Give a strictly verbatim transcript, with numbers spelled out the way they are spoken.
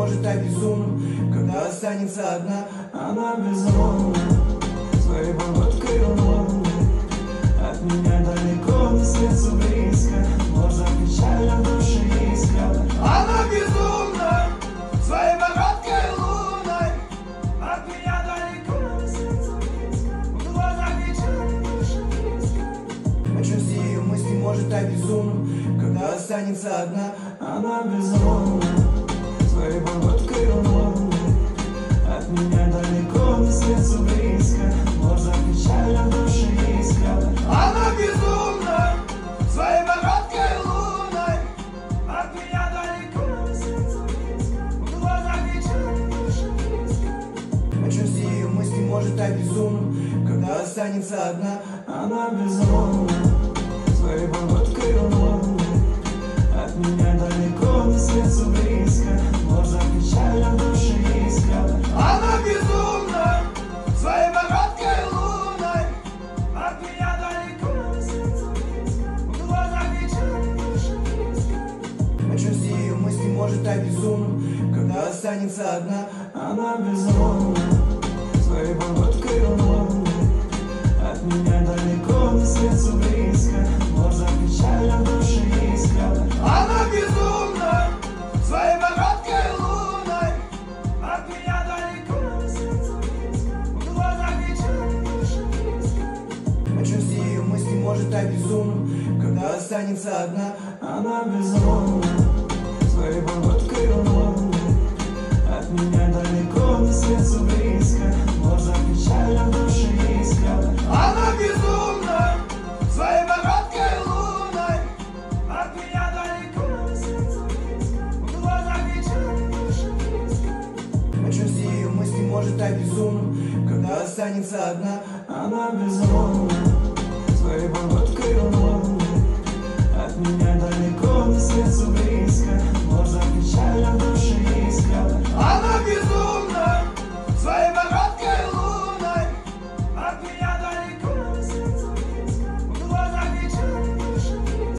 может обезумнуть, когда останется одна. Она безумна своей походкой лунной, от меня далеко, но сердцу близко, можно печаль в душе искра. Она безумна своей походкой лунной, от меня далеко, но сердцу близко, в глазах печаль в душе искра. О чем все ее мысли может обезумнуть, когда останется одна. Она безумна своей походкой лунной, от меня далеко, но сердцу близко, можно печаль в душе искра. Она безумна своей походкой лунной, от меня далеко, но сердцу близко, в глазах печаль в душе искра. О чем все ее мысли может обезумнуть, когда останется одна. Она безумна своей походкой лунной, от меня далеко, но сердцу близко, можно печаль в душе искра. Она безумна своей походкой лунной, от меня далеко, но сердцу близко, в глазах печаль в душе искра. О чем все ее мысли может обезумнуть, когда останется одна. Она безумна своей походкой лунной, от меня далеко, но сердцу близко, можно печаль в душе искра. Она безумна своей походкой лунной, от меня далеко, но сердцу близко, в глазах печаль в душе искра. О чем все ее мысли может обезумнуть, когда останется одна. Она безумна своей походкой лунной, от меня далеко, но сердцу близко, можно печаль в душе искра. Она безумна своей походкой лунной, от меня далеко, но сердцу близко, в глазах печаль в душе искра. О чем все ее мысли может обезумнуть, когда останется одна. Она безумна своей походкой лунной, от меня далеко, но